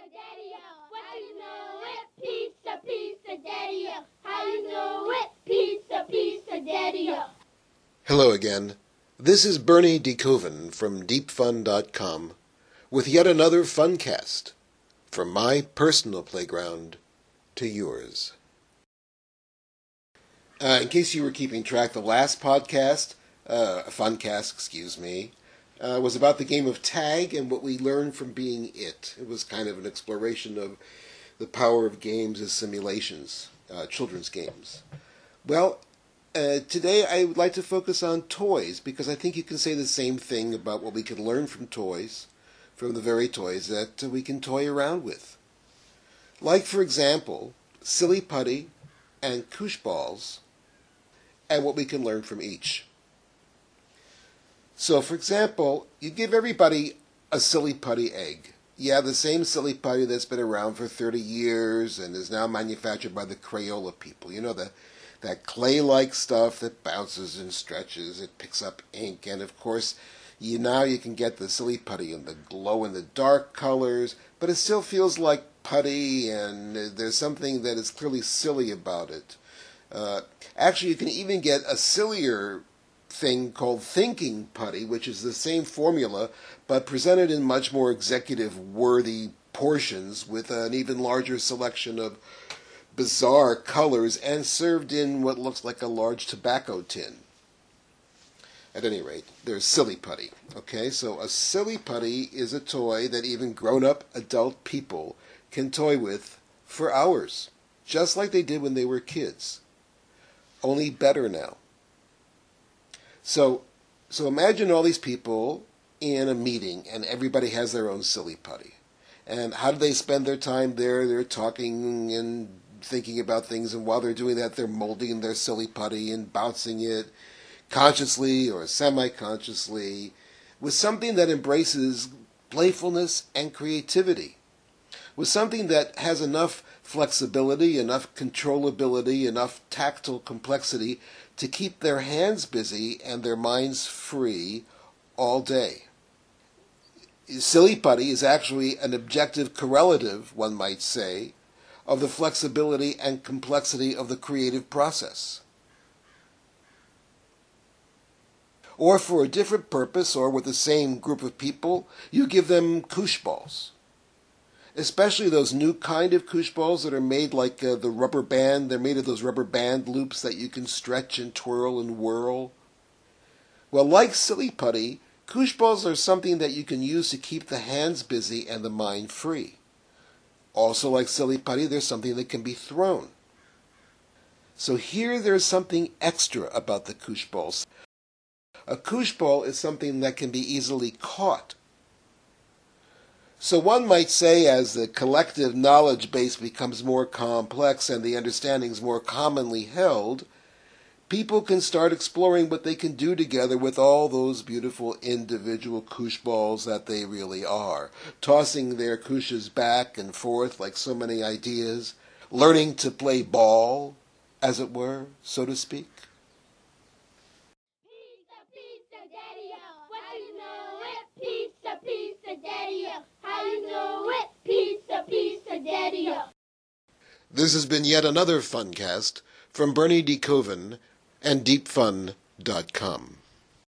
Daddy-o. What you know it? Pizza, Daddy-o. How you know it? Pizza, Daddy-o. Hello again. This is Bernie DeKoven from DeepFun.com with yet another Funcast, from my personal playground to yours. In case you were keeping track, the last podcast, Funcast, was about the game of tag and what we learned from being it. It was kind of an exploration of the power of games as simulations, children's games. Well, today I would like to focus on toys, because I think you can say the same thing about what we can learn from toys, from the very toys that we can toy around with. Like, for example, Silly Putty and Koosh Balls, and what we can learn from each. So, for example, you give everybody a Silly Putty egg. Yeah, the same Silly Putty that's been around for 30 years and is now manufactured by the Crayola people. You know, that clay-like stuff that bounces and stretches. It picks up ink, and of course, now you can get the Silly Putty in the glow-in-the-dark colors, but it still feels like putty, and there's something that is clearly silly about it. Actually, you can even get a sillier thing called Thinking Putty, which is the same formula, but presented in much more executive-worthy portions with an even larger selection of bizarre colors and served in what looks like a large tobacco tin. At any rate, there's Silly Putty. Okay, so a Silly Putty is a toy that even grown-up adult people can toy with for hours, just like they did when they were kids. Only better now. So imagine all these people in a meeting, and everybody has their own Silly Putty. And how do they spend their time there? They're talking and thinking about things, and while they're doing that, they're molding their Silly Putty and bouncing it consciously or semi-consciously with something that embraces playfulness and creativity, with something that has enough flexibility, enough controllability, enough tactile complexity to keep their hands busy and their minds free all day. Silly Putty is actually an objective correlative, one might say, of the flexibility and complexity of the creative process. Or for a different purpose, or with the same group of people, you give them Koosh Balls. Especially those new kind of Koosh Balls that are made like the rubber band. They're made of those rubber band loops that you can stretch and twirl and whirl. Well, like Silly Putty, Koosh Balls are something that you can use to keep the hands busy and the mind free. Also, like Silly Putty, there's something that can be thrown. So here there's something extra about the Koosh Balls. A Koosh Ball is something that can be easily caught. So one might say, as the collective knowledge base becomes more complex and the understandings more commonly held, people can start exploring what they can do together with all those beautiful individual Koosh Balls that they really are, tossing their Kooshes back and forth like so many ideas, learning to play ball, as it were, so to speak. Pizza, Daddy-o. What you know it? Pizza, Daddy-o. How you know it? Pizza, Daddy-o. This has been yet another Funcast from Bernie DeKoven and DeepFun.com.